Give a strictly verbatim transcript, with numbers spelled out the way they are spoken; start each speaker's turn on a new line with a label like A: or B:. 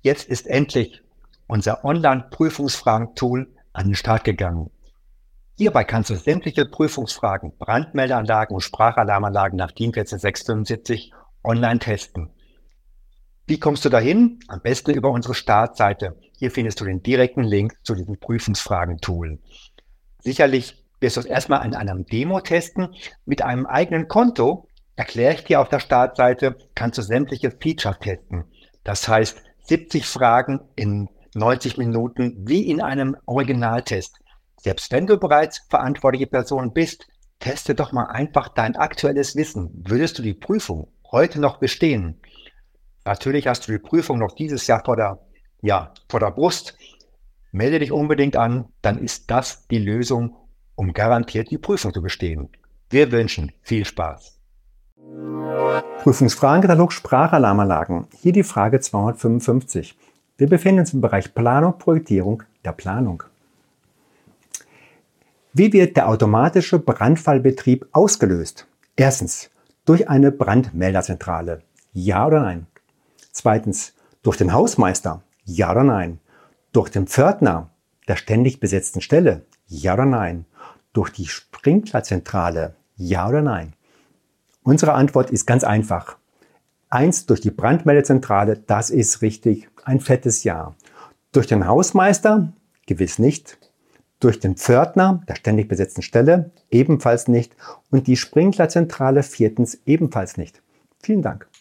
A: Jetzt ist endlich unser Online-Prüfungsfragen-Tool an den Start gegangen. Hierbei kannst du sämtliche Prüfungsfragen, Brandmeldeanlagen und Sprachalarmanlagen nach DIN vierzehn sechs fünfundsiebzig online testen. Wie kommst du dahin? Am besten über unsere Startseite. Hier findest du den direkten Link zu diesem Prüfungsfragen-Tool. Sicherlich wirst du es erstmal in einem Demo testen. Mit einem eigenen Konto, erkläre ich dir auf der Startseite, kannst du sämtliche Features testen. Das heißt, siebzig Fragen in neunzig Minuten wie in einem Originaltest. Selbst wenn du bereits verantwortliche Person bist, teste doch mal einfach dein aktuelles Wissen. Würdest du die Prüfung heute noch bestehen? Natürlich hast du die Prüfung noch dieses Jahr vor der, ja, vor der Brust. Melde dich unbedingt an, dann ist das die Lösung, um garantiert die Prüfung zu bestehen. Wir wünschen viel Spaß.
B: Prüfungsfragenkatalog Sprachalarmanlagen. Hier die Frage zweihundertfünfundfünfzig. Wir befinden uns im Bereich Planung, Projektierung der Planung. Wie wird der automatische Brandfallbetrieb ausgelöst? Erstens, durch eine Brandmelderzentrale. Ja oder nein? Zweitens, durch den Hausmeister. Ja oder nein? Durch den Pförtner der ständig besetzten Stelle. Ja oder nein? Durch die Sprinklerzentrale. Ja oder nein? Unsere Antwort ist ganz einfach. Eins durch die Brandmeldezentrale, das ist richtig, ein fettes Ja. Durch den Hausmeister, gewiss nicht. Durch den Pförtner der ständig besetzten Stelle, ebenfalls nicht. Und die Sprinklerzentrale, viertens, ebenfalls nicht. Vielen Dank.